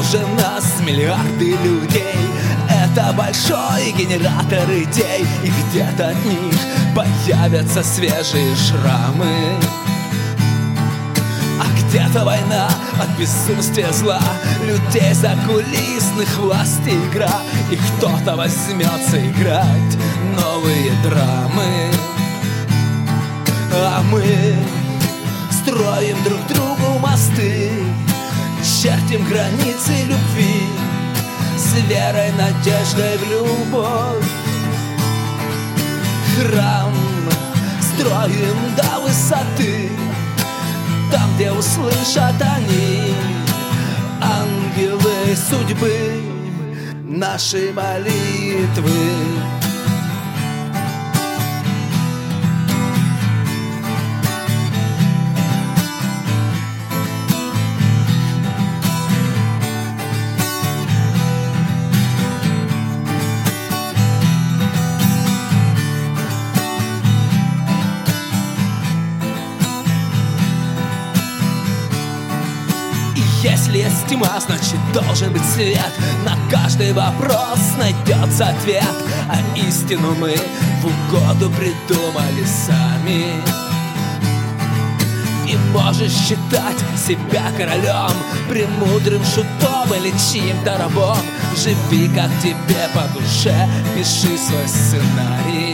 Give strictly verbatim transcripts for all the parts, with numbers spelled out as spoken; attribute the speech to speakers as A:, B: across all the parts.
A: окружен нас миллиарды людей. Это большой генератор идей, и где-то от них появятся свежие шрамы. А где-то война от присутствия зла, людей закулисных власти игра, и кто-то возьмется играть новые драмы. А мы строим друг другу мосты, чертим границы любви, с верой, надеждой в любовь. Храм строим до высоты, там, где услышат они, ангелы судьбы, наши молитвы. Если есть тьма, значит должен быть свет. На каждый вопрос найдется ответ, а истину мы в угоду придумали сами. И можешь считать себя королем, премудрым шутом или чьим-то рабом. Живи, как тебе по душе, пиши свой сценарий.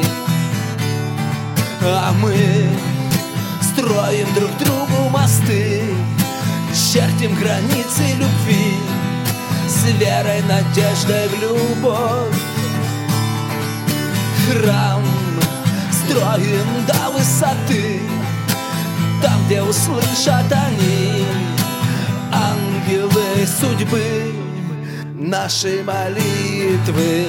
A: А мы строим друг другу мосты, чертим границы любви, с верой, надеждой в любовь. Храм строим до высоты, там, где услышат они, ангелы судьбы, наши молитвы.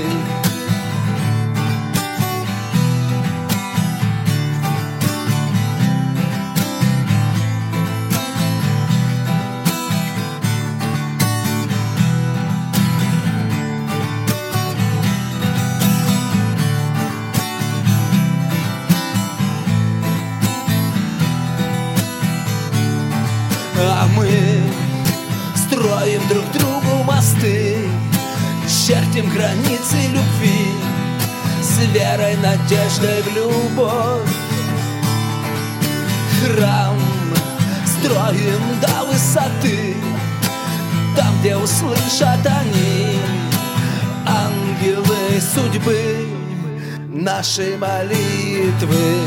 A: А мы строим друг другу мосты, чертим границы любви, с верой, надеждой в любовь. Храм строим до высоты, там, где услышат они, ангелы судьбы, наши молитвы.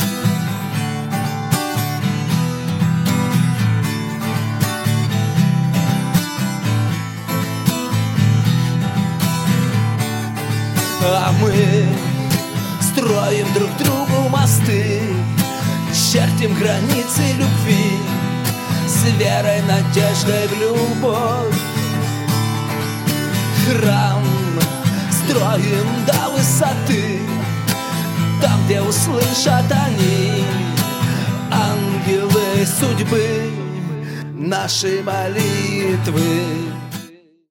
A: А мы строим друг другу мосты, чертим границы любви, с верой, надеждой в любовь. Храм строим до высоты, там, где услышат они, ангелы судьбы, наши молитвы.